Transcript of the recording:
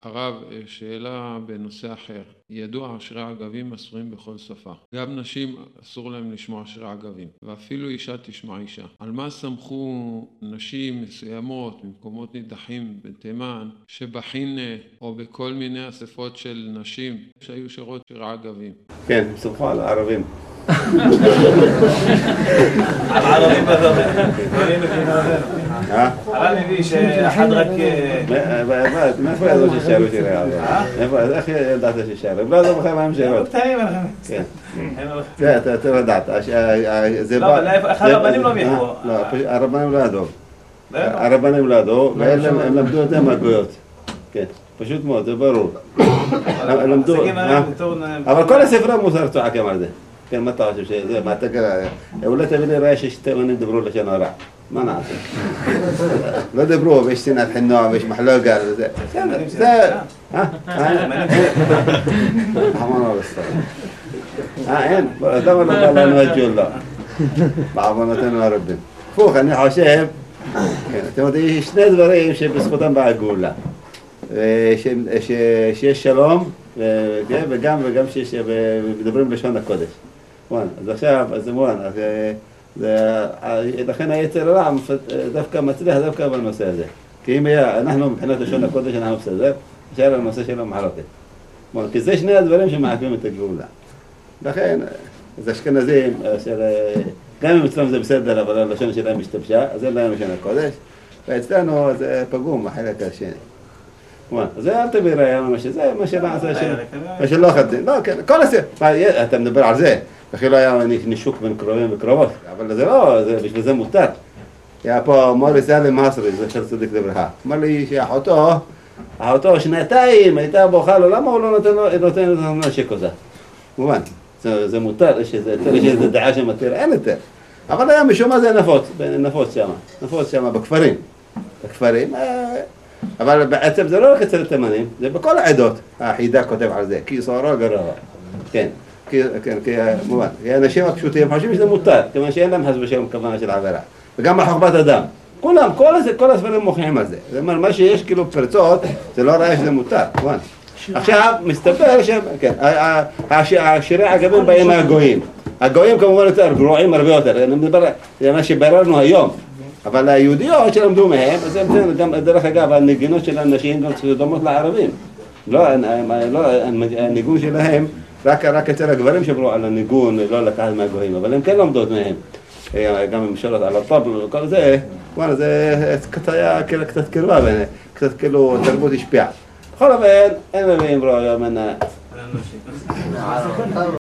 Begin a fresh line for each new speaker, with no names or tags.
הרב, שאלה בנושא אחר. ידוע שירי אגבים אסורים בכל שפה. גם נשים אסור להם לשמוע שירי אגבים, ואפילו אישה תשמע אישה. על מה סמכו נשים מסוימות במקומות נידחים בתימן, שבחין או בכל מיני אספות של נשים שהיו שרות שירי אגבים?
כן, סמכו על הערבים.
על הערבים בזמן. הרב מביא שאחד רק...
מאיפה ידעו ששאלו שירי אגבים? איך ידעת ששאלו? הם לא ידעו בכלל מה הם שאלות.
קטעים עליכם.
כן. אתה לא ידעת.
לא, אבל איך הרבנים לא מיחו?
לא, הרבנים לא ידעו. הרבנים לא ידעו, והם למדו יותר מהגויות. כן, פשוט מאוד, זה ברור. אבל כל הספר המוסר צועקים על זה. כן, מה אתה חושב שזה? מה אתה קרא? אולי תביא לי ראה שיש תימנים דברו לשון הרע. מה נעשה? לא דברו, ויש שנאת חינוע, ויש מחלוגה, וזה. זה... חמונה בסדר. אין, אז למה לא בא לנו הג'ולה? בעוונותינו הרבים. פוך, אני חושב, אתם יודעים, יש שני דברים שבזכותם באה הגאולה. שיש שלום, וגם שמדברים לשון הקודש. אז עכשיו, אז מובן, לכן היצר הרע דווקא מצליח דווקא בנושא הזה. כי אם אנחנו מבחינת לשון הקודש אנחנו בסדר, נשאר הנושא שלו מחלוקת. כי זה שני הדברים שמעכבים את הגאולה. לכן, אז אשכנזים, גם אם אצלם זה בסדר, אבל הלשון שלהם משתבשה, אז אין להם לשון הקודש, ואצלנו זה פגום בחלק השני. אז זה אל תביא ראיה זה מה שלא חדשים. לא, כן, כל הספר, אתה מדבר על זה, וכי לא היה נישוק בין קרובים וקרובות, אבל זה לא, בשביל זה מותר. היה פה מוריס אלם מסרי, זה של צדיק לברכה. אמר לי שאחותו שנתיים הייתה בוכה לו, למה הוא לא נותן לו נשק אותה? מובן, זה מותר, יש איזו דעה שמתיר, אין יותר. אבל היה משום מה זה נפוץ שם, בכפרים. אבל בעצם זה לא רק אצל התימנים, זה בכל העדות. החידה כותב על זה, כי סוהרו גררה. כן, מובן. האנשים הפשוטים חושבים שזה מותר, כיוון שאין להם חס ושלום כוונה של עבירה. וגם בחוכמת אדם. כולם, כל הספרים מוכיחים על זה. זאת אומרת, מה שיש כאילו פרצות, זה לא ראה שזה מותר, מובן. עכשיו, מסתבר שהשירי אגבים באים מהגויים. הגויים כמובן יותר גרועים הרבה יותר. אני מדבר, זה מה שבררנו היום. אבל היהודיות שלמדו מהם, אז הם גם דרך אגב, הנגינות של האנשים גם דומות לערבים. לא, הניגון שלהם, רק אצל הגברים שברו על הניגון, לא לקחת מהגויים, אבל הם כן לומדות מהם. גם עם שאלות על הטבל וכל זה, זה היה קצת קרבה ביניהם, קצת כאילו תרבות השפיעה. בכל אופן, אין מביאים ברו היום,